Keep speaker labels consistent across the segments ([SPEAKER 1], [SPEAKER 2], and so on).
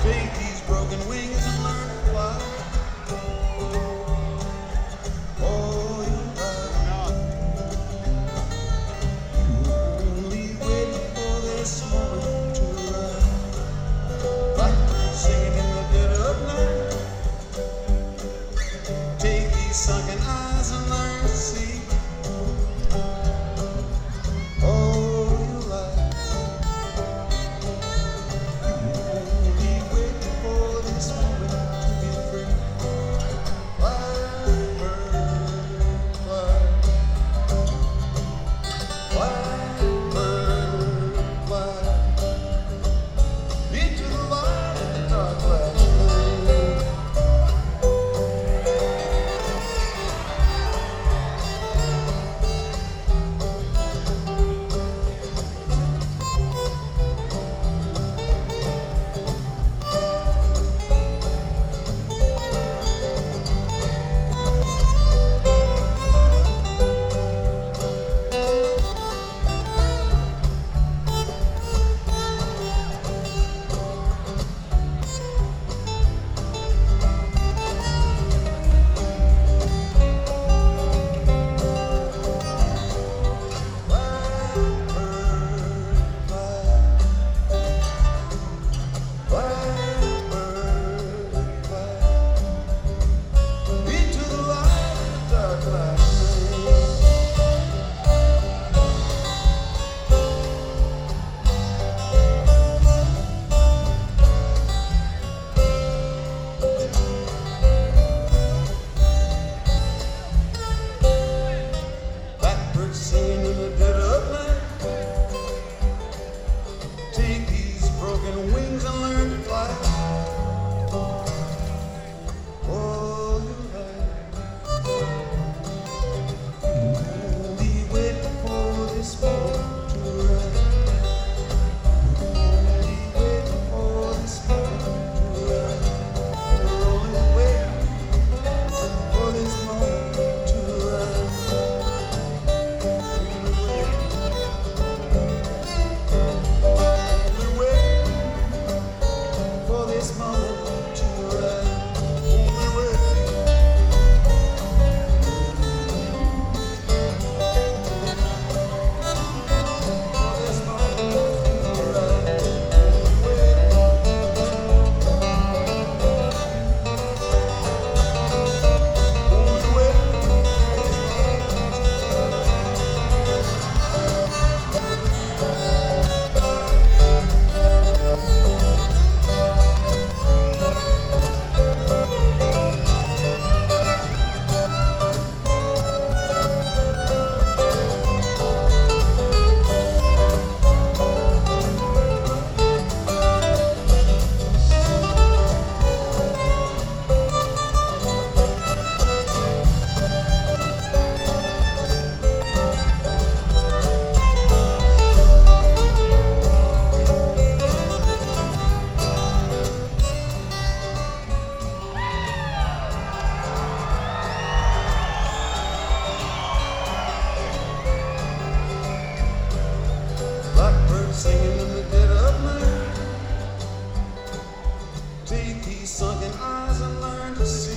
[SPEAKER 1] Take these broken wings and learn to fly. Oh, you only waiting for this moment to arrive. Blackbirds singing in the dead of night. Take these sunken eyes and learn to see. Oh, you light. Only waiting for this moment to be free. Blackbird fly. Blackbird fly. Into the light of the dark black night. Singing in the dead of night. Take these broken wings and learn to fly. Oh, you light. Only waiting for this moment to arrive. Only waiting for this moment to arrive. Only waiting for this moment to arrive. Blackbird singing in the dead of night. Take these sunken eyes and learn to see.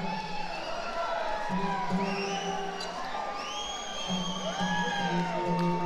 [SPEAKER 1] Great guitar.